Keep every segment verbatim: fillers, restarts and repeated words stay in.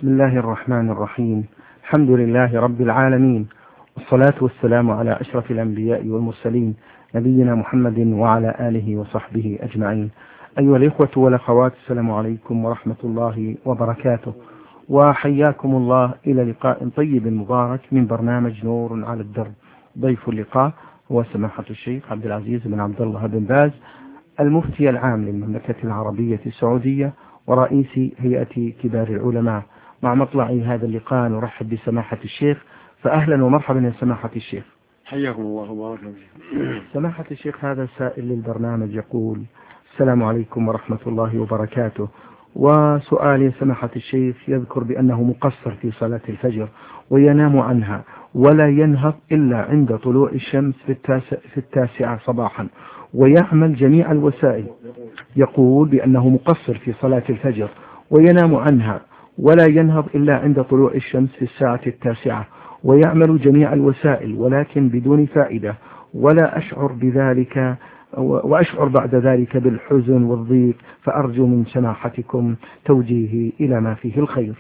بسم الله الرحمن الرحيم. الحمد لله رب العالمين، والصلاة والسلام على أشرف الأنبياء والمرسلين، نبينا محمد وعلى آله وصحبه أجمعين. أيها الإخوة والأخوات، السلام عليكم ورحمة الله وبركاته، وحياكم الله إلى لقاء طيب مبارك من برنامج نور على الدرب. ضيف اللقاء هو سماحة الشيخ عبد العزيز بن عبد الله بن باز، المفتي العام للمملكة العربية السعودية ورئيس هيئة كبار العلماء. مع مطلع هذا اللقاء نرحب بسماحة الشيخ، فأهلا ومرحبا يا سماحة الشيخ. حياكم الله وبارك فيكم. سماحة الشيخ، هذا سائل للبرنامج يقول: السلام عليكم ورحمة الله وبركاته، وسؤال يا سماحة الشيخ، يذكر بأنه مقصر في صلاة الفجر وينام عنها ولا ينهض إلا عند طلوع الشمس في, التاسع في التاسعة صباحا، ويعمل جميع الوسائل. يقول بأنه مقصر في صلاة الفجر وينام عنها ولا ينهض إلا عند طلوع الشمس في الساعة التاسعة، ويعمل جميع الوسائل ولكن بدون فائدة، ولا أشعر بذلك وأشعر بعد ذلك بالحزن والضيق، فأرجو من سماحتكم توجيهي إلى ما فيه الخير.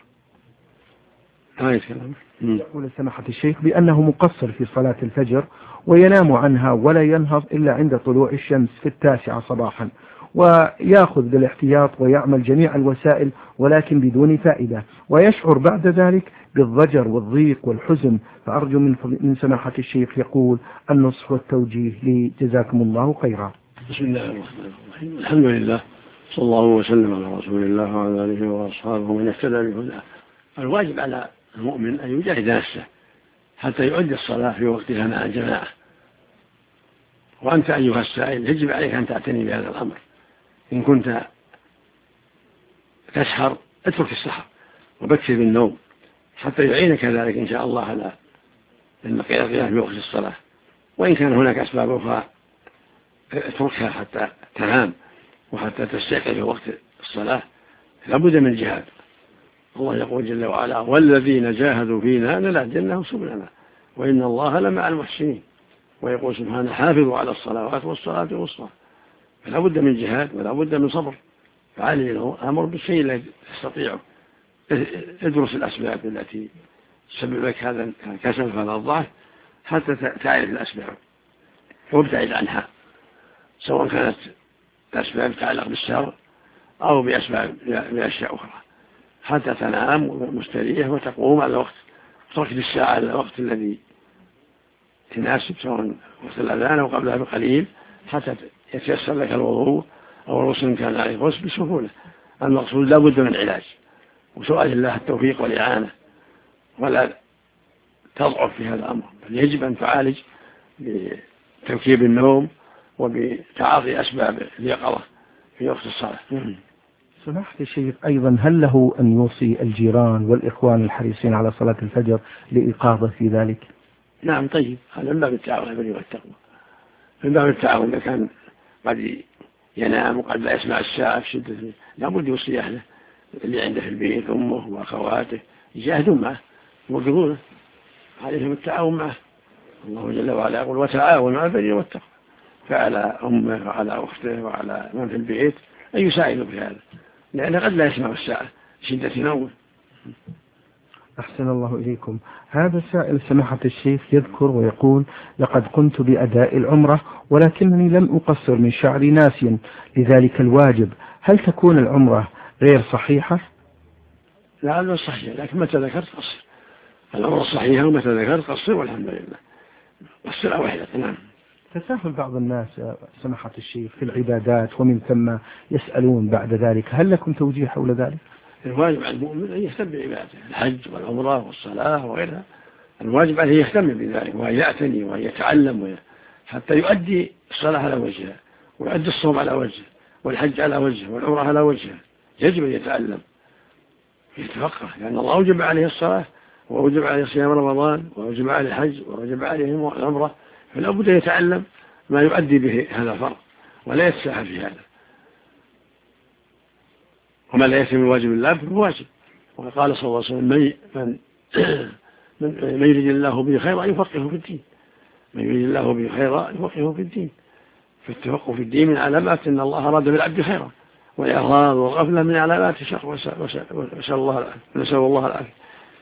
يقول سماحة الشيخ بأنه مقصر في صلاة الفجر وينام عنها ولا ينهض إلا عند طلوع الشمس في التاسعة صباحا، ويأخذ بالاحتياط ويعمل جميع الوسائل ولكن بدون فائدة، ويشعر بعد ذلك بالضجر والضيق والحزن، فأرجو من من سماحة الشيخ يقول النصح والتوجيه لي، جزاكم الله خيرا. بسم الله الرحمن الرحيم. الحمد لله، صلى الله وسلم على رسول الله وعلى آله وأصحابه ومن اهتدى بهداه. الواجب على المؤمن أن يجاهد نفسه حتى يؤدي الصلاة في وقتها مع الجماعة. وأنت أيها السائل يجب عليك أن تعتني بهذا الأمر. إن كنت تسهر اترك السهر وبكر بالنوم حتى يعينك ذلك إن شاء الله على القيام في وقت الصلاة. وإن كان هناك أسباب أخرى اتركها حتى تنام وحتى تستيقظ في وقت الصلاة. لابد من الجهاد. الله يقول جل وعلا: والذين جاهدوا فينا لنهدينهم سبلنا وإن الله لمع المحسنين. ويقول سبحانه: حافظوا على الصلوات والصلاة الوسطى. فلا بد من جهاد ولا بد من صبر. فعلي الأمر بالشيء الذي تستطيعه. ادرس الأسباب التي تسبب لك هذا الكسل وهذا الضعف حتى تعرف الأسباب وابتعد عنها، سواء كانت الأسباب تتعلق بالسهر أو بأسباب بأشياء أخرى، حتى تنام مستريح وتقوم على الوقت. تركز الساعة على الوقت الذي تناسب، سواء وقت الأذان أو قبلها بقليل، حتى يتيسر لك الوضوء أو الغسل كان عليه غسل بسهولة. المقصود لا بد من علاج وسؤال الله التوفيق والإعانة، ولا تضعف في هذا الأمر، بل يجب أن تعالج بتركيب النوم وبتعاطي أسباب اليقظة في وقت الصلاة. سماحة الشيخ، أيضا هل له أن يوصي الجيران والإخوان الحريصين على صلاة الفجر لإيقاظه في ذلك؟ نعم، طيب، هذا من باب التعاون على البر والتقوى. من باب التعاون إذا كان قد ينام وقد لا يسمع الساعة في شدة، لابد يوصي أهله اللي عنده في البيت، أمه وأخواته، يجاهدون معه يوقظونه، عليهم التعاون معه. الله جل وعلا يقول: وتعاونوا على البر والتقوى. فعلى أمه وعلى أخته وعلى من في البيت أن يساعدوا في هذا، لأنه قد لا يسمع الساعة شدة نومه. أحسن الله إليكم. هذا سائل سماحة الشيخ يذكر ويقول: لقد قمت بأداء العمرة ولكنني لم أقصر من شعري ناسيا لذلك الواجب، هل تكون العمرة غير صحيحة؟ لا، العمرة صحيحة، لكن متى ذكرت قصر. العمرة صحيحة ومتى ذكرت قصر، والحمد لله. قصر واحدة. نعم. تساهل بعض الناس سماحة الشيخ في العبادات ومن ثم يسألون بعد ذلك، هل لكم توجيه حول ذلك؟ الواجب على المؤمن أن يهتم بعبادته، الحج والعمرة والصلاة وغيرها. الواجب عليه يهتم بذلك وأن يعتني وأن يتعلم حتى يؤدي الصلاة على وجهها، ويؤدي الصوم على وجهه، والحج على وجهه، والعمرة على وجهه. يجب أن يتعلم يتفقه، لأن الله أوجب عليه الصلاة وأوجب عليه صيام رمضان وأوجب عليه الحج وأوجب عليه العمرة، فلا بد أن يتعلم ما يؤدي به هذا الفرض ولا يتساهل في هذا. وما لا يتم الواجب الله فهو واجب. وقال صلى الله عليه وسلم: من من من يريد الله به خيرا يفقهه في الدين. من يريد الله به خيرا يفقهه في الدين. فالتفقه في الدين من علامات أن الله أراد بالعبد خيرا والإعراض والغفلة من علامات الشر، وسأل الله نسأل الله العافية.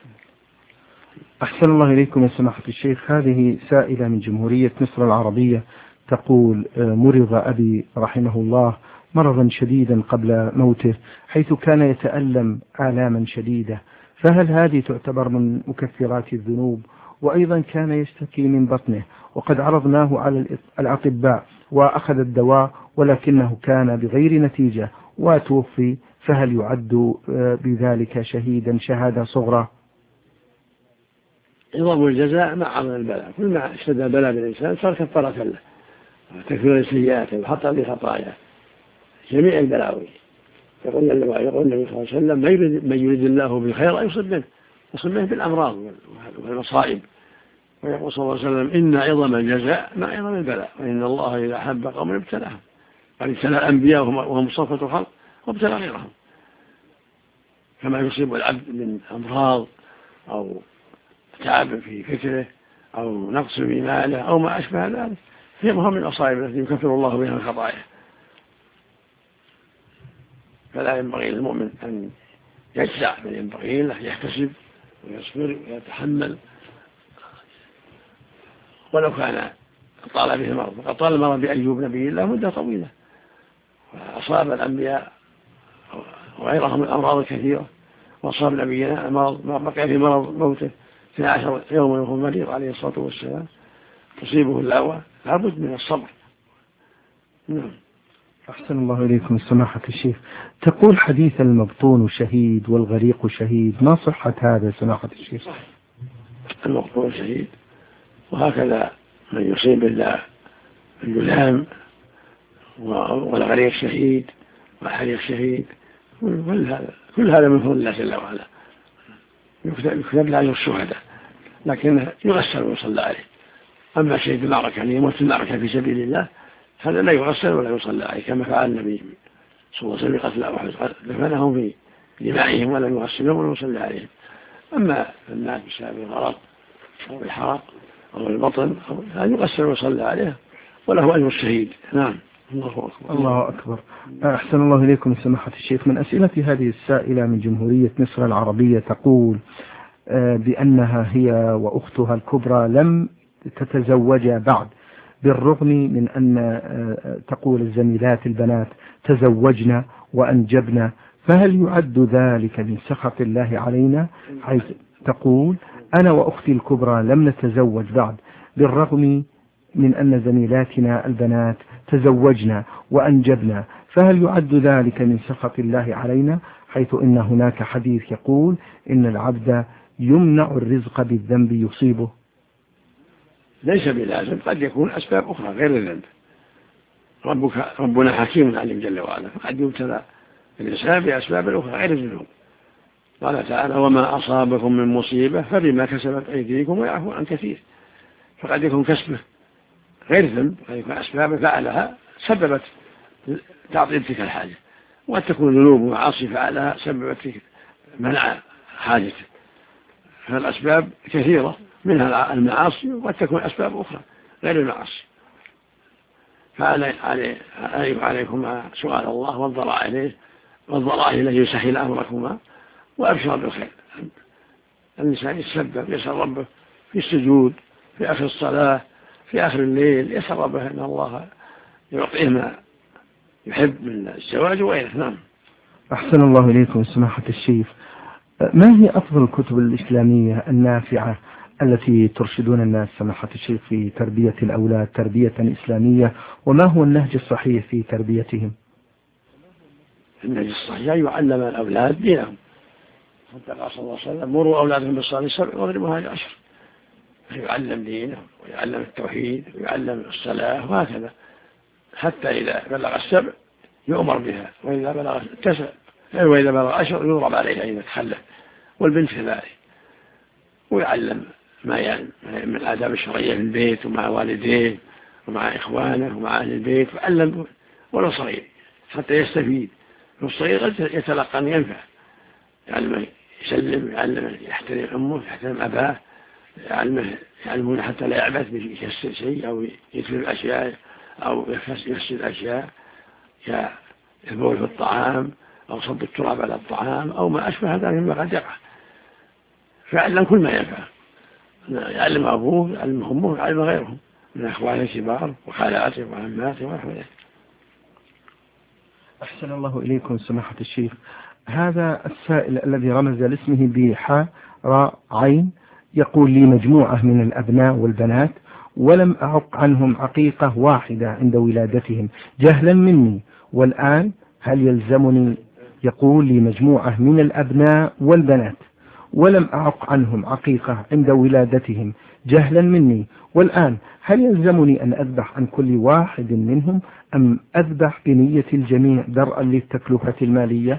أحسن الله إليكم يا سماحة الشيخ. هذه سائلة من جمهورية مصر العربية تقول: مرض أبي رحمه الله مرضا شديدا قبل موته، حيث كان يتألم آلاما شديدة، فهل هذه تعتبر من مكفرات الذنوب؟ وأيضا كان يشتكي من بطنه، وقد عرضناه على الأطباء وأخذ الدواء ولكنه كان بغير نتيجة وتوفي، فهل يعد بذلك شهيدا شهادة صغرى؟ عظم الجزاء مع عظم البلاء، كل ما اشتد البلاء بالإنسان صار كفارة له وتكفير لسيئاته وحط له خطاياه جميع البلاوي. يقول يقول النبي صلى الله عليه وسلم: من يريد الله بالخير أن يصب منه، يصب منه بالأمراض والمصائب. ويقول صلى الله عليه وسلم: إن عظم الجزاء مع عظم البلاء، وإن الله إذا أحب قوم ابتلاهم، يعني ابتلى الأنبياء وهم صفوة الخلق وابتلى غيرهم. كما يصيب العبد من أمراض أو تعب في فكره أو نقص في ماله أو ما أشبه ذلك، هي مهم من الأصائب التي يكفر الله بها الخطايا. فلا ينبغي للمؤمن أن يجزع، بل ينبغي له يحتسب ويصبر ويتحمل ولو كان طال به المرض. وقد طال المرض بأيوب نبي الله مدة طويلة، وأصاب الأنبياء وغيرهم من الأمراض الكثيرة، وأصاب نبينا المرض ما بقي في مرض موته اثنا عشر يوما وهو مريض عليه الصلاة والسلام، تصيبه اللاوى، لابد من الصبر. نعم. أحسن الله إليكم سماحة الشيخ. تقول: حديث المبطون شهيد والغريق شهيد، ما صحة هذا سماحة الشيخ؟ صحيح، المبطون شهيد، وهكذا من يصيب اللام والغريق شهيد والحريق شهيد، كل هذا كل هذا من فضل الله جل وعلا، يكتب له أجر الشهداء، لكن يغسل ويصلى عليه. أما شهيد المعركة يعني يموت في المعركة في سبيل الله، هذا لا يغسل ولا يصلى عليه، كما فعل النبي صلى الله عليه وسلم قتل أحد، دفنهم في دمائهم ولا يغسلهم ولا يصلى عليهم. أما الناس بسبب الغرق أو الحرق أو البطن لا يغسل ويصلى عليه وله أجر الشهيد. نعم. الله أكبر. الله أكبر. أحسن الله إليكم سماحة الشيخ. من أسئلة هذه السائلة من جمهورية مصر العربية تقول بأنها هي وأختها الكبرى لم تتزوجا بعد، بالرغم من أن تقول الزميلات البنات تزوجنا وأنجبنا، فهل يعد ذلك من سخط الله علينا؟ حيث تقول: أنا وأختي الكبرى لم نتزوج بعد، بالرغم من أن زميلاتنا البنات تزوجنا وأنجبنا، فهل يعد ذلك من سخط الله علينا؟ حيث إن هناك حديث يقول: إن العبد يمنع الرزق بالذنب يصيبه. ليس بلازم، قد يكون أسباب أخرى غير الذنب. ربك ربنا حكيم عليم جل وعلا، قد يبتلى الإنسان بأسباب أخرى غير الذنوب. قال تعالى: وما أصابكم من مصيبة فبما كسبت أيديكم ويعفو عن كثير. فقد يكون كسبه غير ذنب، قد يكون أسباب فعلها سببت تعطيل تلك الحاجة، وقد تكون ذنوب ومعاصي فعلها سببت منع حاجته. فالأسباب كثيرة، منها المعاصي، وقد تكون أسباب أخرى غير المعاصي. فعليكم سؤال الله والضراء إليه والضراء إليه يسهل أمركما وأبشر بالخير. الإنسان يتسبب يسأل ربه في السجود، في آخر الصلاة، في آخر الليل، يسأل ربه أن الله يعطيه ما يحب من الزواج وغيره. نعم. أحسن الله إليكم سماحة الشيخ. ما هي أفضل الكتب الإسلامية النافعة التي ترشدون الناس سماحة الشيخ في تربية الأولاد تربية إسلامية، وما هو النهج الصحيح في تربيتهم؟ النهج الصحيح يعلم الأولاد دينهم. حتى قال صلى الله عليه وسلم: مروا أولادهم بالصلاة سبع واضربوها لعشر. يعلم دينه ويعلم التوحيد ويعلم الصلاة وهكذا، حتى إذا بلغ السبع يؤمر بها، وإذا بلغ التسع وإذا بلغ عشر يضرب عليها إذا تخلف، والبنت كذلك. ويعلم ما يعني من الآداب الشرعية في البيت ومع والديه ومع إخوانه ومع أهل البيت، ويعلم ولو صغير حتى يستفيد. والصغير قد يتلقى أن ينفع، يعلم يسلم، يعلم يحترم أمه، يحترم أباه، يعلمه يعلمون حتى لا يعبث بيكسر شيء أو يتلف أشياء أو يفسد أشياء، البول في الطعام أو صب التراب على الطعام أو ما أشبه ذلك مما قد يقع، فيعلم كل ما ينفع، يعلم أبوه يعلم أمه يعلم غيرهم من أخوانه الكبار وخالاته وعماته ونحو ذلك. أحسن الله إليكم سماحة الشيخ. هذا السائل الذي رمز لاسمه بحاء راء عين يقول لي مجموعة من الأبناء والبنات ولم أعق عنهم عقيقة واحدة عند ولادتهم جهلا مني، والآن هل يلزمني؟ يقول لي مجموعة من الأبناء والبنات ولم أعق عنهم عقيقة عند ولادتهم جهلا مني، والآن هل يلزمني أن أذبح عن كل واحد منهم أم أذبح بنية الجميع درءا للتكلفة المالية؟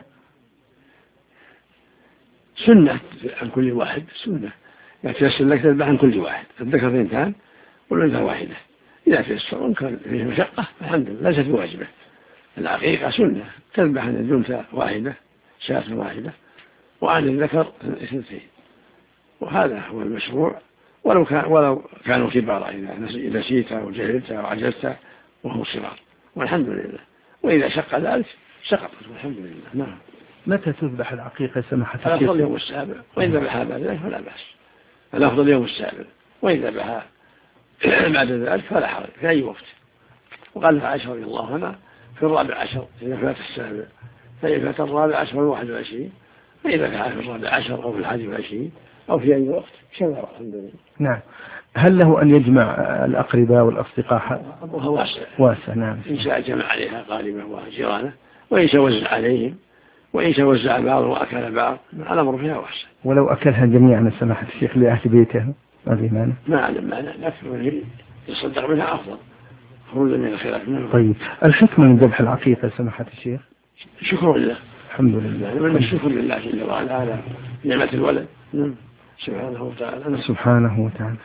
سنة عن كل واحد سنة، يعني تيسر لك تذبح عن كل واحد، الذكر اثنتان والأنثى واحدة، إذا تيسر وإن كان فيه مشقة الحمد لله ليست بواجبة. العقيقة سنة، تذبح عن الأنثى واحدة شاة واحدة وعن الذكر اثنتين، وهذا هو المشروع، ولو كان ولو كانوا كبارا إذا نسيت أو جهلت أو عجزت وهم صغار، والحمد لله. وإذا شق ذلك سقطت والحمد لله. نعم. متى تذبح العقيقة سماحة الشيخ؟ الأفضل يوم السابع، وإن ذبحها بعد ذلك فلا بأس. الأفضل يوم السابع، وإن ذبحها بعد ذلك فلا حرج في أي وقت. وقال عائشة رضي الله عنها في الرابع عشر إذا فات السابع، فإن فات الرابع عشر والواحد والعشرين، فإذا فات في الرابع عشر أو في الحادي والعشرين أو في أي وقت شرع الحمد لله. نعم. هل له أن يجمع الأقرباء والأصدقاء؟ أبوها واسع. واسع نعم. إن شاء جمع عليها قاربة وجيرانه، وإن شاء وزع عليهم، وإن شاء وزع بعض وأكل بعض، الأمر فيها واسع. ولو أكلها جميعا سماحة الشيخ لأهل بيته ما في مانع؟ ما أعلم مانع، لكن يصدق منها أفضل خروجا من الخلاف منه. طيب الحكمة من ذبح العقيقة سماحة الشيخ؟ شكر لله الحمد لله. يعني من الشكر لله جل وعلا على نعمة الولد سبحانه وتعالى. سبحانه وتعالى.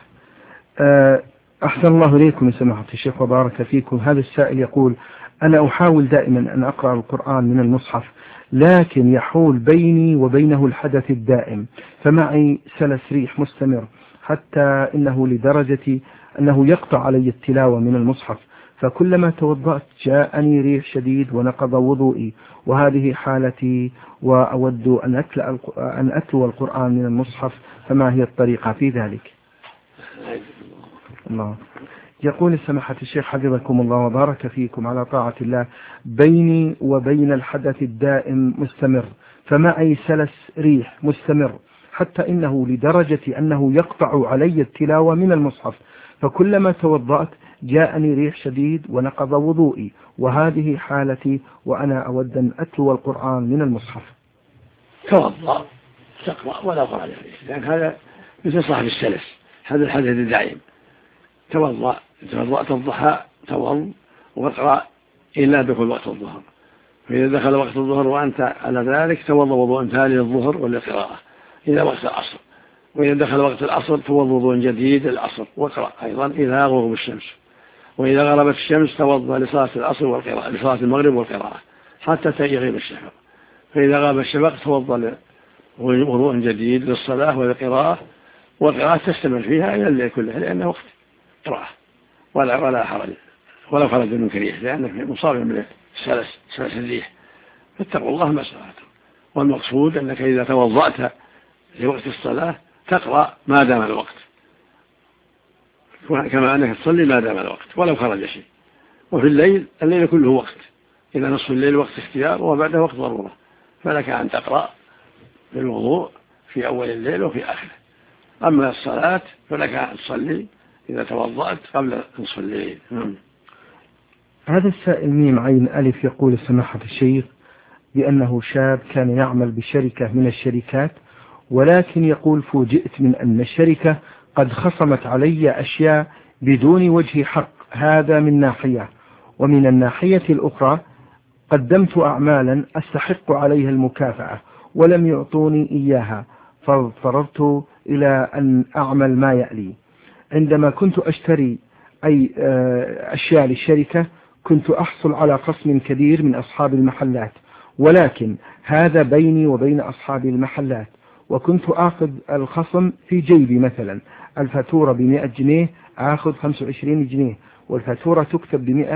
أحسن الله إليكم يا سماحة الشيخ وبارك فيكم. هذا السائل يقول أنا أحاول دائما أن أقرأ القرآن من المصحف، لكن يحول بيني وبينه الحدث الدائم، فمعي سلس ريح مستمر حتى إنه لدرجة أنه يقطع علي التلاوة من المصحف، فكلما توضأت جاءني ريح شديد ونقض وضوئي، وهذه حالتي وأود أن أتلو أن أتلو القرآن من المصحف، فما هي الطريقة في ذلك؟ الله. يقول سماحة الشيخ حفظكم الله وبارك فيكم على طاعة الله بيني وبين الحدث الدائم مستمر، فمعي سلس ريح مستمر حتى إنه لدرجة أنه يقطع علي التلاوة من المصحف، فكلما توضأت جاءني ريح شديد ونقض وضوئي، وهذه حالتي وأنا أود أن أتلو القرآن من المصحف. توضأ تقرأ ولا قرأ عليك، لأن هذا مثل صاحب السلس، هذا الحدث الدائم. توضأ توضأت الضحى توضأ واقرأ إلا دخول وقت الظهر، فإذا دخل وقت الظهر وأنت على ذلك توضأ وضوء ثاني للظهر والقراءة إلى وقت العصر، وإذا دخل وقت العصر توضأ وضوء جديد للعصر واقرأ أيضا إلى غروب الشمس، وإذا غربت الشمس توضأ لصلاة العصر والقراءة لصلاة المغرب والقراءة حتى تغيب الشفق، فإذا غاب الشفق توضأ وضوء جديد للصلاة والقراءة، والقراءة تستمر فيها إلى الليل كله لأنه وقت قراءة ولا ولا حرج ولا خرج من كريه، لأنك مصاب من السلس سلس الريح، فاتقوا الله ما استطعتم. والمقصود أنك إذا توضأت لوقت الصلاة تقرأ ما دام الوقت، كما أنك تصلي ما دام الوقت ولو خرج شيء. وفي الليل الليل كله وقت، إذا نصف الليل وقت اختيار وبعده وقت ضرورة، فلك أن تقرأ بالوضوء في أول الليل وفي آخره. أما الصلاة فلك أن تصلي إذا توضأت قبل نصف الليل. هذا السائل ميم عين ألف يقول سماحة الشيخ بأنه شاب كان يعمل بشركة من الشركات، ولكن يقول فوجئت من أن الشركة قد خصمت علي أشياء بدون وجه حق، هذا من ناحية، ومن الناحية الأخرى قدمت أعمالا أستحق عليها المكافأة ولم يعطوني إياها، فاضطررت إلى أن أعمل ما يألي. عندما كنت أشتري أي أشياء للشركة كنت أحصل على خصم كبير من أصحاب المحلات، ولكن هذا بيني وبين أصحاب المحلات، وكنت آخذ الخصم في جيبي، مثلا الفاتورة بمئة جنيه آخذ خمسة وعشرين جنيه، والفاتورة تكتب بمئة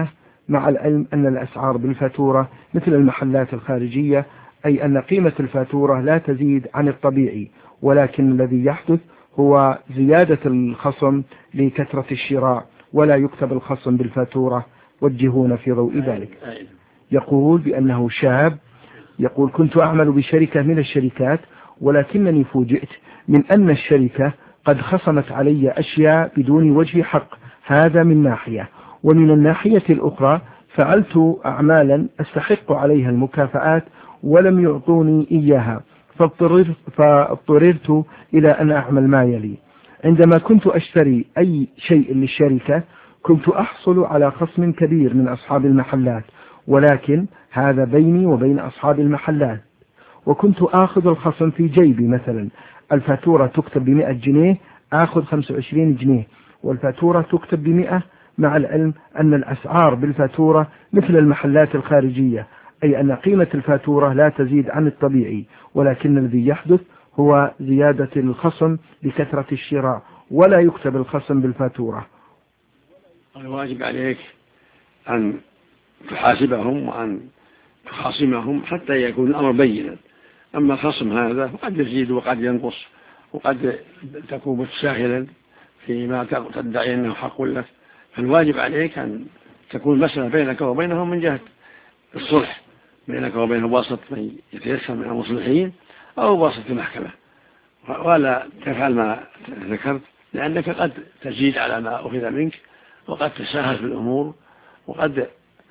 مع العلم أن الأسعار بالفاتورة مثل المحلات الخارجية، أي أن قيمة الفاتورة لا تزيد عن الطبيعي، ولكن الذي يحدث هو زيادة الخصم لكثرة الشراء، ولا يكتب الخصم بالفاتورة. وجهونا في ضوء ذلك. يقول بأنه شاب، يقول كنت أعمل بشركة من الشركات، ولكنني فوجئت من أن الشركة قد خصمت علي أشياء بدون وجه حق. هذا من ناحية، ومن الناحية الأخرى فعلت أعمالا أستحق عليها المكافآت ولم يعطوني إياها، فاضطررت, فاضطررت إلى أن أعمل ما يلي. عندما كنت أشتري أي شيء للشركة كنت أحصل على خصم كبير من أصحاب المحلات، ولكن هذا بيني وبين أصحاب المحلات، وكنت آخذ الخصم في جيبي. مثلا الفاتورة تكتب بمئة جنيه، آخذ خمسة وعشرين جنيه، والفاتورة تكتب بمئة، مع العلم أن الأسعار بالفاتورة مثل المحلات الخارجية، أي أن قيمة الفاتورة لا تزيد عن الطبيعي، ولكن الذي يحدث هو زيادة الخصم لكثرة الشراء، ولا يكتب الخصم بالفاتورة. الواجب عليك أن تحاسبهم وأن تخاصمهم حتى يكون الأمر بينا. أما الخصم هذا قد يزيد وقد ينقص، وقد تكون متساهلا فيما تدعي أنه حق لك، فالواجب عليك أن تكون مسألة بينك وبينهم من جهة الصلح، بينك وبينهم واسط من يتيسر من المصلحين أو واسط المحكمة، ولا تفعل ما ذكرت، لأنك قد تزيد على ما أخذ منك، وقد تساهل في الأمور، وقد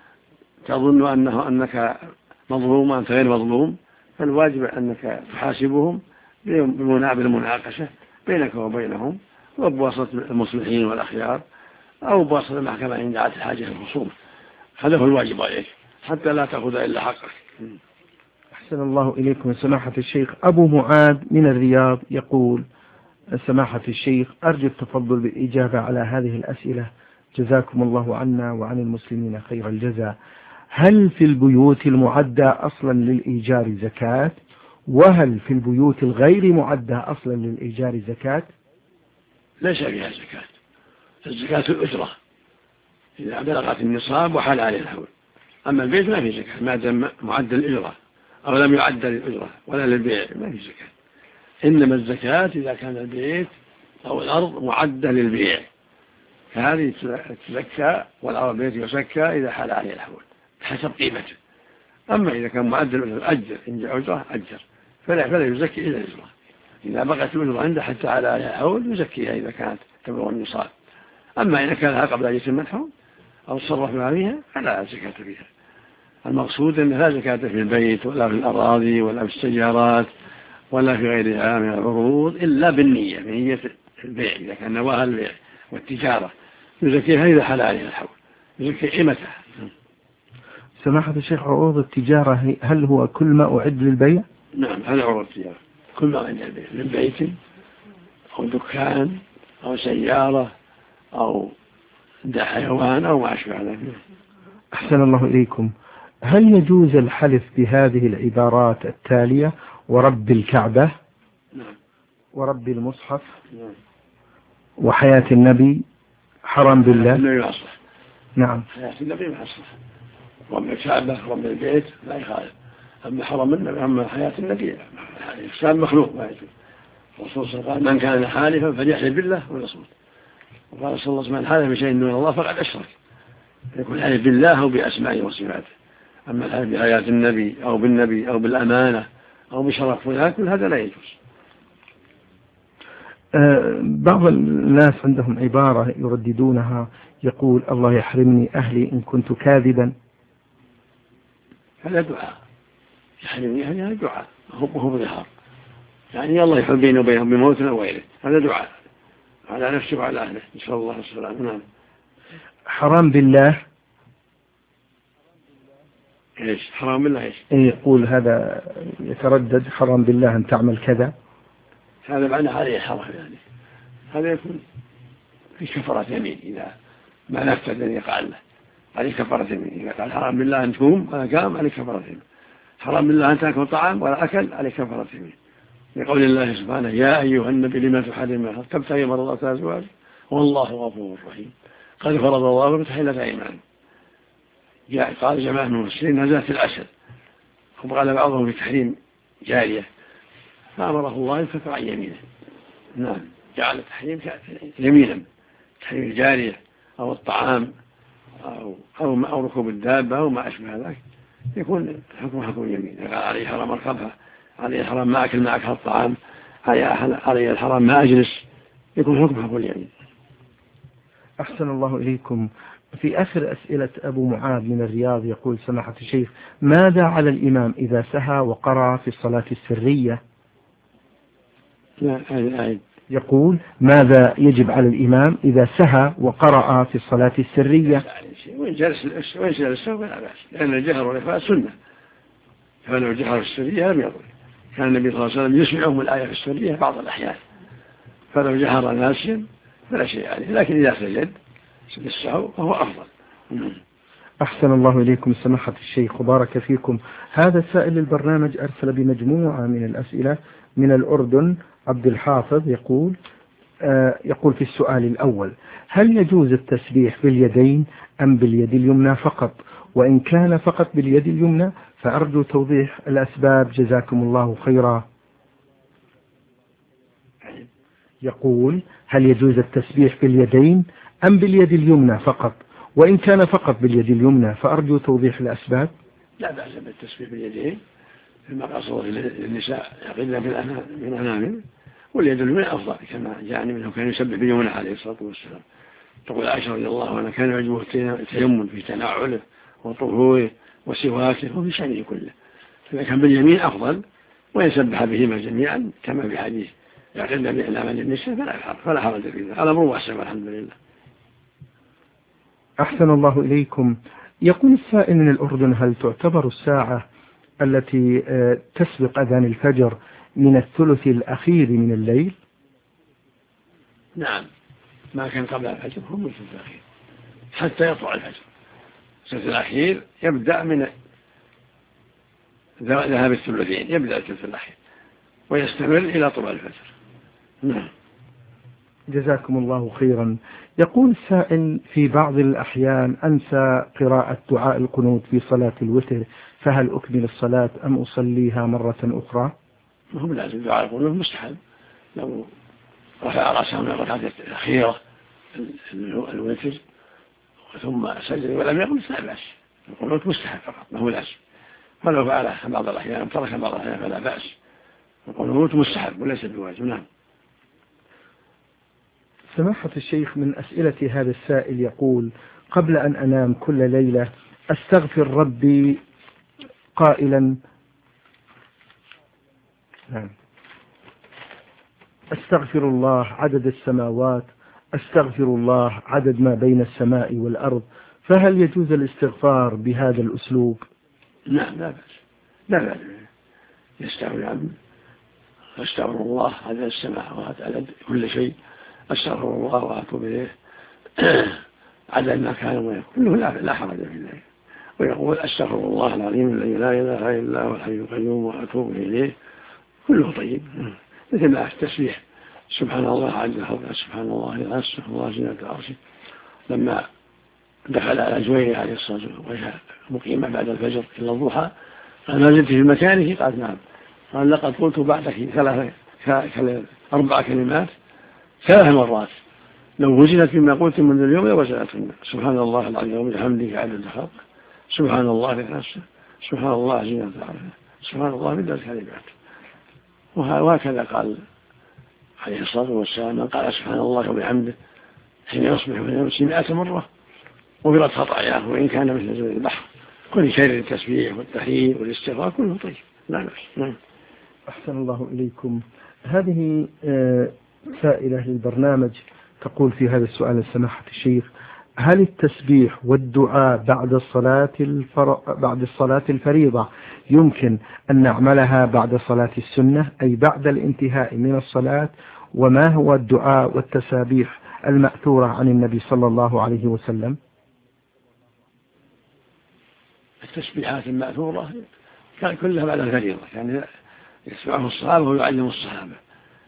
تظن أنه أنك مظلوم وأنت غير مظلوم. فالواجب أنك تحاسبهم بالمناقشة بينك وبينهم، وبواسطة المصلحين والأخيار، أو بواسطة المحكمة إن دعت الحاجة الخصوم. هذا هو الواجب عليك حتى لا تأخذ إلا حقك. أحسن الله إليكم سماحة الشيخ. أبو معاذ من الرياض يقول: سماحة الشيخ، أرجو التفضل بالإجابة على هذه الأسئلة، جزاكم الله عنا وعن المسلمين خير الجزاء. هل في البيوت المعدة أصلا للإيجار زكاة؟ وهل في البيوت الغير معدة أصلا للإيجار زكاة؟ ليس فيها زكاة. الزكاة الأجرة إذا بلغت النصاب وحال عليه الحول. أما البيت ما في زكاة ما دام معدل الأجرة أو لم يعدل للأجرة ولا للبيع، ما في زكاة. إنما الزكاة إذا كان البيت أو الأرض معدة للبيع، فهذه تزكى، والأرض بيت يزكى إذا حال عليه الحول حسب قيمته. أما إذا كان معدل الأجرة أجر، إن جاء أجرة أجر، فلا, فلا يزكي إلا الأجرة. إذا بقت الأجرة عنده حتى على عليه الحول يزكيها إذا كانت تبلغ النصاب. أما إذا كانها قبل أن يتم الحول أو تصرف ما فيها فلا زكاة فيها. المقصود أن لا زكاة في البيت ولا في الأراضي ولا في السيارات ولا في غيرها من العروض إلا بالنية، بنية البيع. إذا كان نواها البيع والتجارة يزكيها إذا حال عليها الحول، يزكي قيمتها. سماحة الشيخ، عروض التجارة هل هو كل ما أعد للبيع؟ نعم، هذا عروض التجارة، كل ما أعد للبيع، من بيت أو دكان أو سيارة أو حيوان أو ما أشبه ذلك. أحسن الله إليكم. هل يجوز الحلف بهذه العبارات التالية: ورب الكعبة، نعم، ورب المصحف، نعم، وحياة النبي، حرام بالله؟ النبي ما أصلح. نعم، حياة النبي ما أصلح. رب الكعبة رب البيت لا يخالف. أما حرام النبي، أما حياة النبي إنسان مخلوق ما يجوز. الرسول صلى الله عليه وسلم: من كان حالفا فليحلف بالله وليصمت. وقال صلى الله عليه وسلم: من حلف بشيء دون الله فقد أشرك. يكون حلف بالله أو بأسمائه وصفاته. أما الحلف بحياة النبي أو بالنبي أو بالأمانة أو بشرف فلان كل هذا لا يجوز. أه بعض الناس عندهم عبارة يرددونها، يقول: الله يحرمني أهلي إن كنت كاذبا. هذا دعاء، يحرمني أهلي، هذا دعاء هو بظهار، يعني الله يحب بينه وبينهم بموت أو غيره، هذا دعاء على نفسه وعلى أهله، نسأل الله السلامة. نعم. حرام بالله، إيش حرام بالله؟ إيش يقول هذا يتردد: حرام بالله أن تعمل كذا. هذا معنى عليه حرام، يعني هذا يكون في كفارة يمين إذا ما نفذ أن يقع له، عليه كفارة يمين. إذا قال حرام بالله أن تقوم ولا قام عليه كفارة يمين. حرام بالله أن تأكل طعام ولا أكل عليه كفارة يمين، لقول الله سبحانه: يا أيها النبي لما تحرم ما تبتغي مرضات أزواجك والله غفور رحيم قد فرض الله لك حلة أيمان. جاء قال جماعة من المسلمين نزلت العسل، وقال بعضهم في تحريم جارية، فأمره الله ينفك عن يمينه. نعم، جعل التحريم يمينا، تحريم الجارية أو الطعام أو, أو, أو ركوب الدابة أو ما أشبه ذلك يكون حكم حكم اليمين. قال عليه حرام أركبها، عليه حرام ما أكل ما أكل الطعام، عليه الحرام ما أجلس، يكون حكم حكم اليمين. أحسن الله إليكم. في آخر أسئلة أبو معاذ من الرياض يقول سماحة الشيخ: ماذا على الإمام إذا سهى وقرأ في الصلاة السرية؟ لا أعيد. يقول: ماذا يجب على الإمام إذا سهى وقرأ في الصلاة السرية؟ وإن جلس وإن جلس فلا بأس، لأن الجهر والإخفاء سنة، فلو جهر السرية لم يضر. كان النبي صلى الله عليه وسلم يسمعهم الآية في السرية بعض الأحيان، فلو جهر ناسيا فلا شيء عليه، لكن إذا سجد بالسهو فهو أفضل. أحسن الله إليكم سماحة الشيخ وبارك فيكم. هذا سائل البرنامج أرسل بمجموعة من الأسئلة من الأردن، عبد الحافظ، يقول آه يقول في السؤال الأول: هل يجوز التسبيح باليدين أم باليد اليمنى فقط؟ وإن كان فقط باليد اليمنى فأرجو توضيح الأسباب جزاكم الله خيرا. يقول: هل يجوز التسبيح باليدين أم باليد اليمنى فقط؟ وإن كان فقط باليد اليمنى فأرجو توضيح الأسباب. لا بأس بالتسبيح باليدين، فيما قصده النساء يقلن بالأنامل، واليد اليمنى أفضل، كما جاء منه كان يسبح باليمنى عليه الصلاة والسلام. تقول عائشة رضي الله عنها: كان يعجبه التيمم في تناعله وطهوره وسواكه وفي شأنه كله، فإذا كان باليمين أفضل، ويسبح بهما جميعا كما في حديث يقلن بأنامل النساء فلا حرج في ذلك، على واسع والحمد لله. أحسن الله إليكم. يقول السائل من الأردن: هل تعتبر الساعة التي تسبق أذان الفجر من الثلث الأخير من الليل؟ نعم، ما كان قبل الفجر هو من الثلث الأخير حتى يطلع الفجر. الثلث الأخير يبدأ من ذهاب الثلثين، يبدأ الثلث الأخير ويستمر إلى طلوع الفجر. نعم، جزاكم الله خيرا. يقول السائل: في بعض الأحيان أنسى قراءة دعاء القنوت في صلاة الوتر، فهل أكمل الصلاة أم أصليها مرة أخرى؟ ما هو لازم دعاء القنوت مستحب، لو رفع رأسه من الركعة الأخيرة الوتر ثم سجد ولم يقل لا بأس، القنوت مستحب فقط ما هو لازم، ولو فعله بعض الأحيان ترك بعض الأحيان فلا بأس، القنوت مستحب وليس بواجب. نعم. سماحة الشيخ، من أسئلة هذا السائل يقول: قبل أن أنام كل ليلة أستغفر ربي قائلا نعم أستغفر الله عدد السماوات، أستغفر الله عدد ما بين السماء والأرض، فهل يجوز الاستغفار بهذا الأسلوب؟ نعم، لا بأس، لا بأس. يستغفر العبد: أستغفر الله عدد السماوات، عدد كل شيء، أستغفر الله وأتوب إليه عدد ما كان ويكون، كله لا حرج في ذلك. ويقول: أستغفر الله العظيم الذي لا إله إلا هو الحي القيوم وأتوب إليه، كله طيب. مثل ما التسبيح: سبحان الله عدد خلقه، سبحان الله العظيم، سبحان الله زينة العرش. لما دخل على زهير عليه الصلاة والسلام مقيمة بعد الفجر إلى الضحى قال: ما زلت في مكانه؟ قال: نعم. قال: لقد قلت بعدك ثلاث أربع كلمات ثلاث مرات، لو وزنت مما قلت منذ اليوم لوزنتهن: سبحان الله العظيم وبحمده عدد خلقه، سبحان الله نفسه، سبحان الله زينة عرشه، سبحان الله مدة الكلمات. وهكذا قال عليه الصلاة والسلام: من قال سبحان الله وبحمده حين يصبح ويمسي مئة مرة غفرت خطاياه وإن كان مثل زبد البحر. كل خير التسبيح والتحليل والاستغفار كله طيب، لا بأس. أحسن الله إليكم. هذه سائلة للبرنامج تقول في هذا السؤال: سماحة الشيخ، هل التسبيح والدعاء بعد الصلاة الفر... بعد الصلاة الفريضة يمكن أن نعملها بعد صلاة السنة، أي بعد الانتهاء من الصلاة؟ وما هو الدعاء والتسابيح المأثورة عن النبي صلى الله عليه وسلم؟ التسبيحات المأثورة كان كلها بعد الفريضة، يعني يسمعه الصحابة ويعلم الصحابة.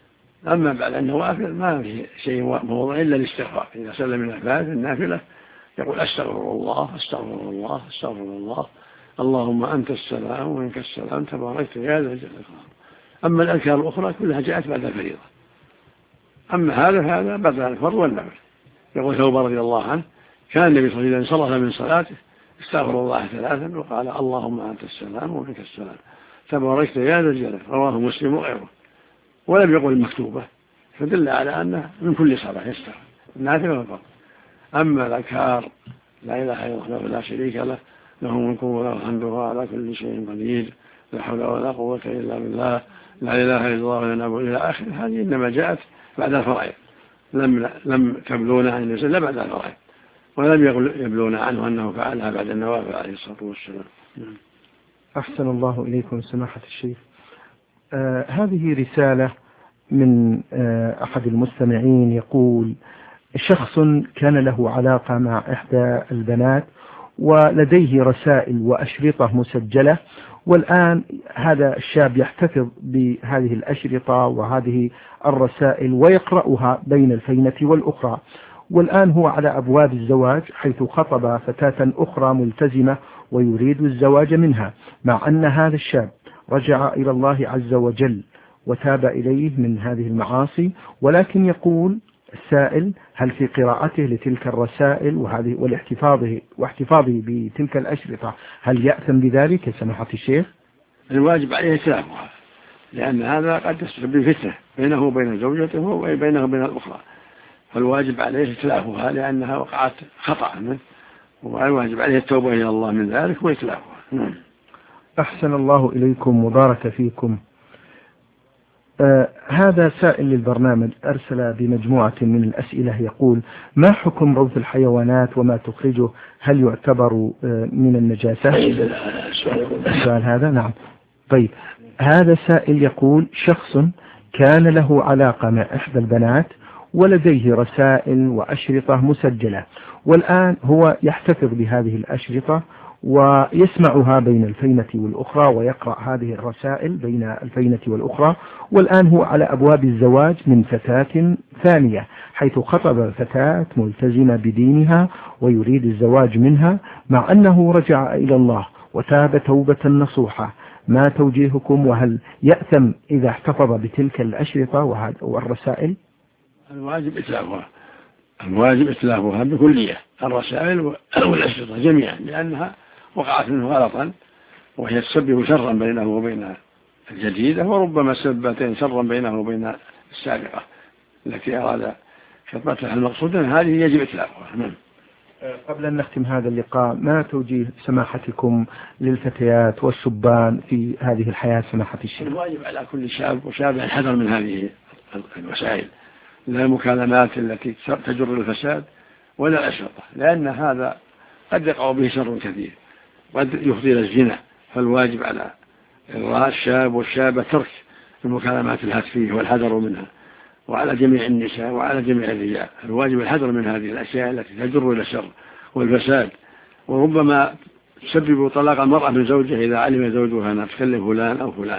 أما بعد النوافل ما في شيء موضوع إلا الاستغفار، إذا سلم من الفاتحة النافلة يقول أستغفر الله أستغفر الله أستغفر الله اللهم أنت السلام ومنك السلام تباركت يا ذا الجلال والإكرام. أما الأذكار الأخرى كلها جاءت بعد الفريضة. أما هذا هذا بعد الفرض والنفل. يقول ثوبان رضي الله عنه كان النبي صلى الله عليه وسلم صلى من صلاته استغفر الله ثلاثا وقال اللهم أنت السلام ومنك السلام تباركت يا ذا الجلال. رواه مسلم وغيره. ولم يقل المكتوبة، فدل على أنه من كل صلاة يستغفر النافلة والفرض. أما الأذكار لا إله إلا الله لا شريك له له الملك وله الحمد وهو على كل شيء قدير لا حول ولا قوة إلا بالله لا إله إلا الله ولا نعبد إلى آخر، هذه إنما جاءت بعد الفرائض، لم لم تبلون عن النبي إلا بعد الفرائض، ولم يبلون عنه أنه فعلها بعد النوافل عليه الصلاة والسلام. أحسن الله إليكم سماحة الشيخ. آه هذه رسالة من آه أحد المستمعين يقول: شخص كان له علاقة مع إحدى البنات ولديه رسائل وأشرطة مسجلة، والآن هذا الشاب يحتفظ بهذه الأشرطة وهذه الرسائل ويقرأها بين الفينة والأخرى، والآن هو على أبواب الزواج حيث خطب فتاة أخرى ملتزمة ويريد الزواج منها، مع أن هذا الشاب رجع إلى الله عز وجل وتاب إليه من هذه المعاصي، ولكن يقول السائل: هل في قراءته لتلك الرسائل وهذه والاحتفاظه واحتفاظه بتلك الأشرطة هل يأثم بذلك يا سماحة الشيخ؟ الواجب عليه تلافها، لأن هذا قد يسبب فتنة بينه وبين زوجته وبينه وبين الأخرى، فالواجب عليه تلافها لأنها وقعت خطأ منه، والواجب عليه التوبة إلى الله من ذلك ويتلافها. أحسن الله إليكم وبارك فيكم. آه هذا سائل للبرنامج أرسل بمجموعة من الأسئلة يقول: ما حكم روث الحيوانات وما تخرجه؟ هل يعتبر آه من النجاسة؟ السؤال هذا نعم. طيب، هذا سائل يقول: شخص كان له علاقة مع إحدى البنات ولديه رسائل وأشرطة مسجلة، والآن هو يحتفظ بهذه الأشرطة ويسمعها بين الفينة والأخرى ويقرأ هذه الرسائل بين الفينة والأخرى، والآن هو على أبواب الزواج من فتاة ثانية حيث خطب فتاة ملتزمة بدينها ويريد الزواج منها، مع أنه رجع إلى الله وتاب توبة نصوحة. ما توجيهكم، وهل يأثم إذا احتفظ بتلك الأشرطة والرسائل؟ الواجب إتلافها الواجب إتلافها بكلية، الرسائل والأشرطة جميعا، لأنها وقعت منه غلطا وهي تسبب شرا بينه وبين الجديدة، وربما سببت شرا بينه وبين السابقة التي أراد خطبتها المقصود، هذه يجب إتلافها. قبل أن نختم هذا اللقاء، ما توجيه سماحتكم للفتيات والشبان في هذه الحياة سماحة الشيخ؟ الواجب على كل شاب وشاب الحذر من هذه الوسائل، لا المكالمات التي تجر الفساد ولا الأشرطة، لأن هذا قد يقع به شر كثير وقد يفضي إلى الزنا، فالواجب على الشاب والشابة ترك المكالمات الهاتفية والحذر منها، وعلى جميع النساء وعلى جميع الرجال الواجب الحذر من هذه الأشياء التي تجر إلى الشر والفساد، وربما تسبب طلاق المرأة من زوجها إذا علم زوجها أنها تكلم فلان أو فلان،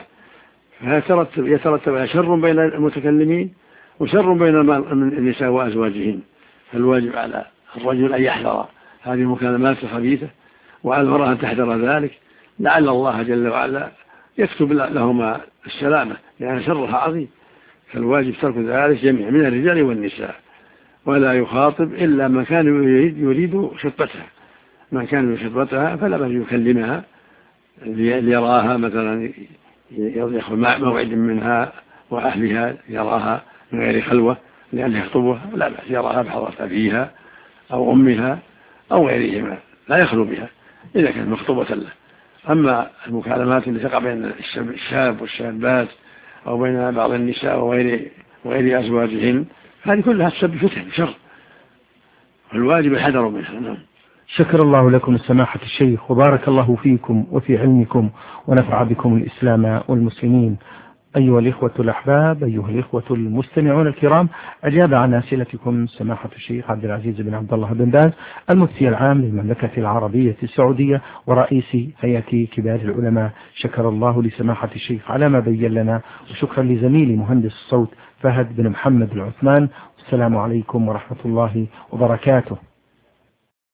فيترتب يترتب على شر بين المتكلمين وشر بين النساء وأزواجهن. فالواجب على الرجل أن يحذر هذه المكالمات الخبيثة، وعلى المرأة أن تحذر ذلك، لعل الله جل وعلا يكتب لهما السلامة، لأن شرها عظيم. فالواجب ترك ذلك جميع من الرجال والنساء، ولا يخاطب إلا من كان يريد, يريد خطبتها، من كان يريد خطبتها فلا بد يكلمها ليراها، مثلا يدخل موعد منها وأهلها يراها من غير خلوة لأنها يخطبها، لا بأس يراها بحضرة أبيها أو أمها أو غيرهما، لا يخلو بها إذا كانت مخطوبة له. أما المكالمات اللي تقع بين الشاب والشابات أو بين بعض النساء وغير, وغير أزواجهن، هذه كلها تسبب فتن شر، والواجب الحذر منها. نعم. شكر الله لكم سماحة الشيخ وبارك الله فيكم وفي علمكم ونفع بكم الإسلام والمسلمين. أيها الإخوة الأحباب، أيها الإخوة المستمعون الكرام، أجاب عن أسئلتكم سماحة الشيخ عبد العزيز بن عبد الله بن باز المفتي العام للمملكة العربية السعودية ورئيس هيئة كبار العلماء. شكر الله لسماحة الشيخ على ما بين لنا، وشكرا لزميلي مهندس الصوت فهد بن محمد العثمان. السلام عليكم ورحمة الله وبركاته.